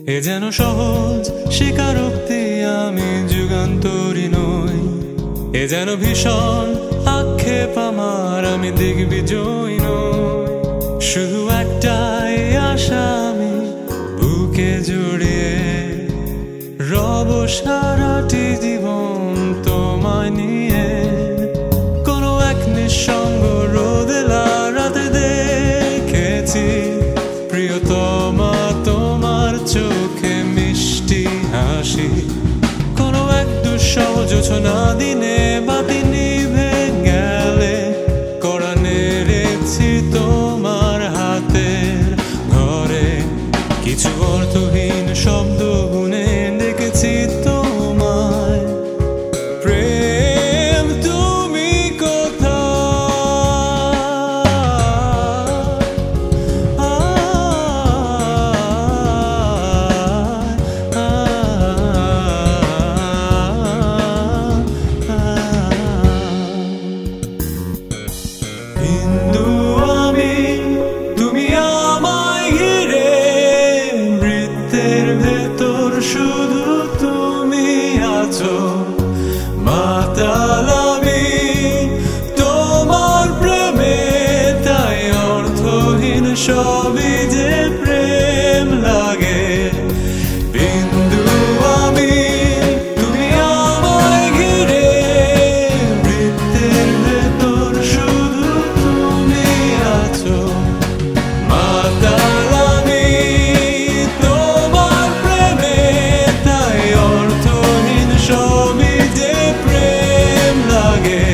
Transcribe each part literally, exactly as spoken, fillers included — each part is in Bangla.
এ যেন সহজ স্বীকারোক্তি, আমি যুগান্তরী নই। এ যেন ভীষণ আক্ষেপ আমার, আমি দিগ্বিজয়ী নই। শুধু একটাই আশা, আমি বুকে জড়িয়ে রব সারাটি জীবন তোমায় নিয়ে। কোনো এক নিঃসঙ্গ রোদেলা রাতে দেখেছি প্রিয়তমা তোমার চোখে মিষ্টি হাসি। কোনো এক দুঃসহ জোছনা দিনে বাতি নিভে গেলে কড়া নেড়েছি তোমার হাতের ঘরে। কিছু অর্থহীন শব্দ গুনে ডেকেছি তোমায়। প্রেম তুমি হিন্দু আমি, তুমি আমায় ঘিরে, বৃত্তের ভেতর শুধু তুমি আছো। মাতাল আমি তোমার প্রেমে, তাই অর্থহীন সবই যে প্রেম লাগে। বিন্দু আমি, তুমি আমায় ঘিরে, বৃত্তের ভেতর শুধু তুমি আছো। মাতাল আমি তোমার প্রেমে, তাই অর্থহীন সবই যে প্রেম লাগে।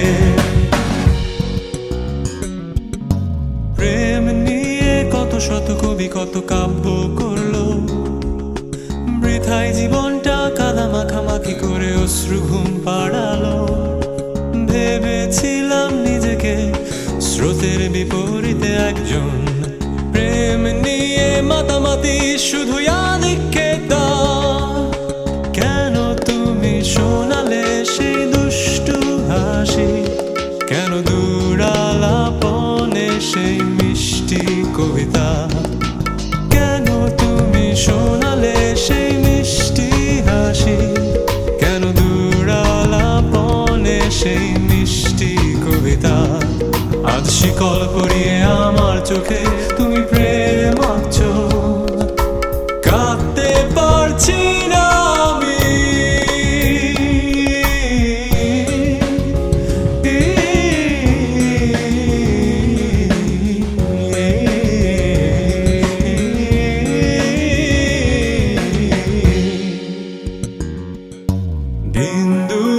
প্রেম নিয়ে কত শত কবি কত কাব্য করলো, বৃথায় জীবনটা কাদা মাখামাখি করে অশ্রু ঘুম পাড়ালো। ভেবেছিলাম নিজেকে স্রোতের বিপরীতে একজন, প্রেম নিয়ে মাতামাতি শুধু আধিক্যতা। কেন তুমি শোনালে সেই দুষ্টু হাসি, কেন দূরালাপনে সেই মিষ্টি কবিতা। কেন তুমি শোনালে সেই মিষ্টি হাসি, কেন দূরালাপনে সেই মিষ্টি কবিতা। আজ শিকল পরিয়ে আমার চোখে তুমি প্রেম আঁকছো, কাঁদতে পারছি না আমি। বিন্দু